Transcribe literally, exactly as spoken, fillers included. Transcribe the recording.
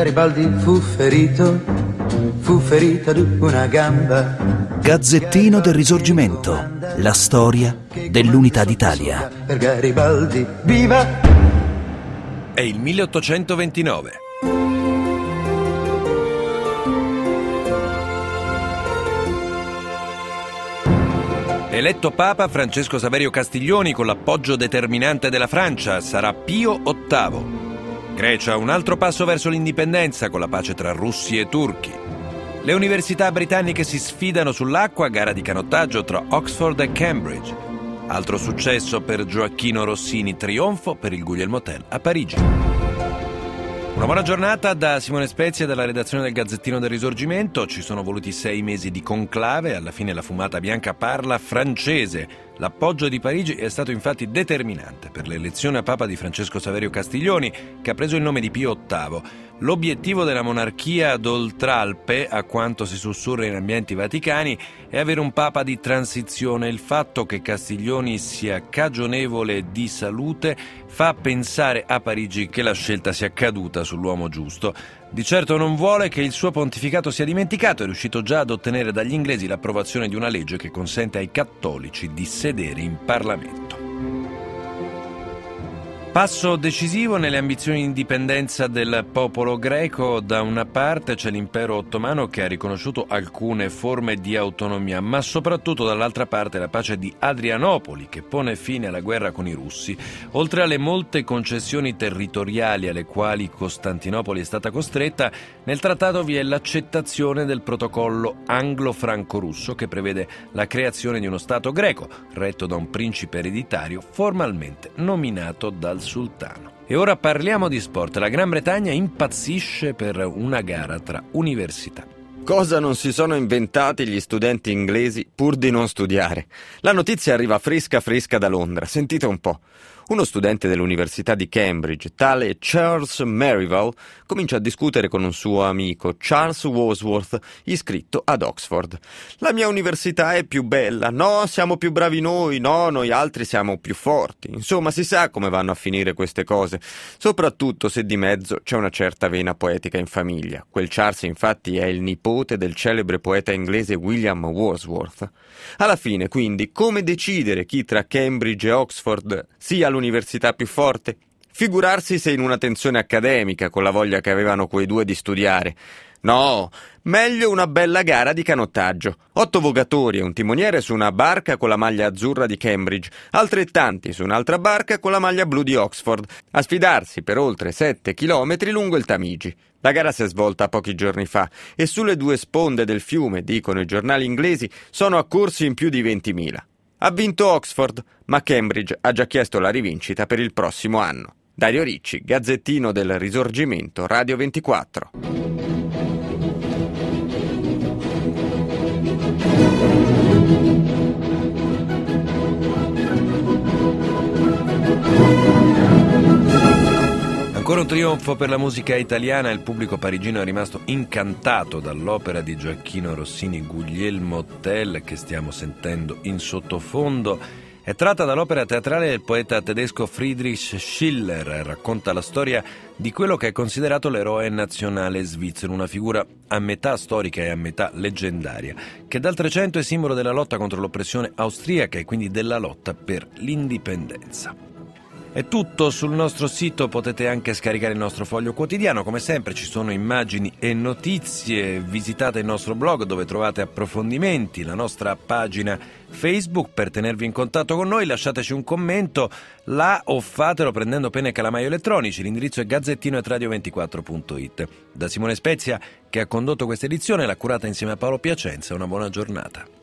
Garibaldi fu ferito, fu ferita d'una gamba. Gazzettino del Risorgimento, la storia dell'unità d'Italia. Per Garibaldi, viva! È il milleottocentoventinove. Eletto Papa Francesco Saverio Castiglioni con l'appoggio determinante della Francia, sarà Pio ottavo. Grecia, un altro passo verso l'indipendenza con la pace tra russi e turchi. Le università britanniche si sfidano sull'acqua a gara di canottaggio tra Oxford e Cambridge. Altro successo per Gioacchino Rossini, trionfo per il Guglielmo Tell a Parigi. Una buona giornata da Simone Spezia dalla redazione del Gazzettino del Risorgimento. Ci sono voluti sei mesi di conclave, alla fine la fumata bianca parla francese. L'appoggio di Parigi è stato infatti determinante per l'elezione a Papa di Francesco Saverio Castiglioni, che ha preso il nome di Pio ottavo. L'obiettivo della monarchia d'Oltralpe, a quanto si sussurra in ambienti vaticani, è avere un Papa di transizione. Il fatto che Castiglioni sia cagionevole di salute fa pensare a Parigi che la scelta sia caduta sull'uomo giusto. Di certo non vuole che il suo pontificato sia dimenticato, è riuscito già ad ottenere dagli inglesi l'approvazione di una legge che consente ai cattolici di sedere in Parlamento. Passo decisivo nelle ambizioni di indipendenza del popolo greco. Da una parte c'è l'impero ottomano che ha riconosciuto alcune forme di autonomia, ma soprattutto dall'altra parte la pace di Adrianopoli che pone fine alla guerra con i russi. Oltre alle molte concessioni territoriali alle quali Costantinopoli è stata costretta, nel trattato vi è l'accettazione del protocollo anglo-franco-russo che prevede la creazione di uno Stato greco, retto da un principe ereditario formalmente nominato dal sultano. E ora parliamo di sport. La Gran Bretagna impazzisce per una gara tra università. Cosa non si sono inventati gli studenti inglesi pur di non studiare? La notizia arriva fresca fresca da Londra, sentite un po'. Uno studente dell'Università di Cambridge, tale Charles Merivale, comincia a discutere con un suo amico, Charles Wordsworth, iscritto ad Oxford. La mia università è più bella, no, siamo più bravi noi, no, noi altri siamo più forti. Insomma, si sa come vanno a finire queste cose, soprattutto se di mezzo c'è una certa vena poetica in famiglia. Quel Charles, infatti, è il nipote del celebre poeta inglese William Wordsworth. Alla fine, quindi, come decidere chi tra Cambridge e Oxford sia l'università più forte? Figurarsi se in una tensione accademica, con la voglia che avevano quei due di studiare. No, meglio una bella gara di canottaggio. Otto vogatori e un timoniere su una barca con la maglia azzurra di Cambridge, altrettanti su un'altra barca con la maglia blu di Oxford, a sfidarsi per oltre sette chilometri lungo il Tamigi. La gara si è svolta pochi giorni fa e sulle due sponde del fiume, dicono i giornali inglesi, sono accorsi in più di ventimila. Ha vinto Oxford, ma Cambridge ha già chiesto la rivincita per il prossimo anno. Dario Ricci, Gazzettino del Risorgimento, Radio ventiquattro. Ancora un trionfo per la musica italiana, il pubblico parigino è rimasto incantato dall'opera di Gioacchino Rossini, Guglielmo Tell, che stiamo sentendo in sottofondo. È tratta dall'opera teatrale del poeta tedesco Friedrich Schiller, racconta la storia di quello che è considerato l'eroe nazionale svizzero, una figura a metà storica e a metà leggendaria, che dal Trecento è simbolo della lotta contro l'oppressione austriaca e quindi della lotta per l'indipendenza. È tutto sul nostro sito, potete anche scaricare il nostro foglio quotidiano, come sempre ci sono immagini e notizie, visitate il nostro blog dove trovate approfondimenti, la nostra pagina Facebook per tenervi in contatto con noi, lasciateci un commento là o fatelo prendendo penna e calamaio elettronici, l'indirizzo è gazzettino at radio ventiquattro punto it. Da Simone Spezia che ha condotto questa edizione, l'ha curata insieme a Paolo Piacenza, una buona giornata.